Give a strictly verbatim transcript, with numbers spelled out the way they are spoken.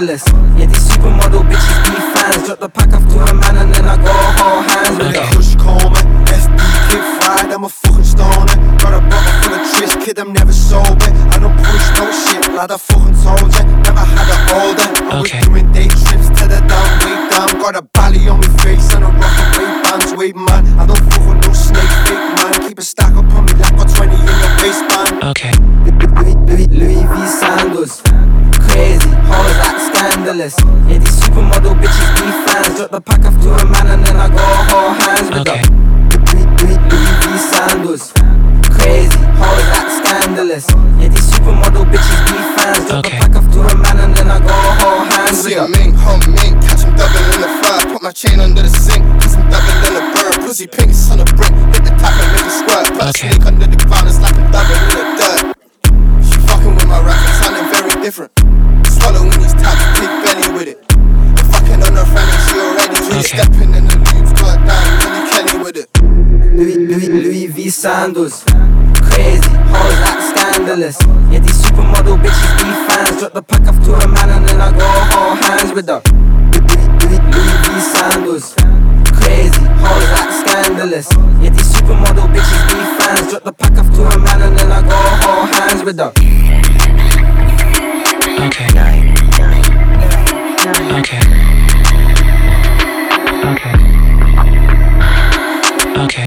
scandalous. Yeah, these supermodel bitches be fans. Drop the pack off to a man and then I go hold hands with her. Push coma, S D kid fried, I'm a fucking stoner. Got a bottle full of tris, kid, I'm never sober. I don't push no shit, like I fucking told ya. Never had an older. I was doing day trips to the down, way down. Got a bally on my face and a rock and way bands, way man. I don't fuck with no snake, fake man. Keep a stack up on me like got twenty in your waistband. Okay. Louis, Louis, Louis V sandals, crazy, hoes act scandalous. Yeah, these supermodel bitches be fans. Drop the pack off to a man and then I go hold hands with her. Louis, Louis, Louis V sandals, crazy, hoes act scandalous. Yeah, these supermodel bitches be fans. Drop the pack off to a man and then I go hold hands with her. See a mink, hump mink, catch him double in the fire. Put my chain under the sink, cause I'm double in the bird. Pussy pink, son of brick, hit the tap and make it squirt. Put a snake under the ground, it's like I'm double in the dirt. She fucking with my rap, it's sounding very different. Swallowing these taps, big belly with it. I'm fucking on her fanny, she already with it. Stepping in the loops, got down, Kelly Kelly with it. Louis, Louis, Louis V sandals, crazy, hoes act scandalous. Yeah, these supermodel bitches be fans. Drop the pack off to a man and then I go hold hands with her. Louis, Louis, Louis V sandals, crazy, hoes act scandalous. Yeah, these supermodel bitches be fans. Drop the pack off to a man and then I go hold hands with her. Okay. Okay.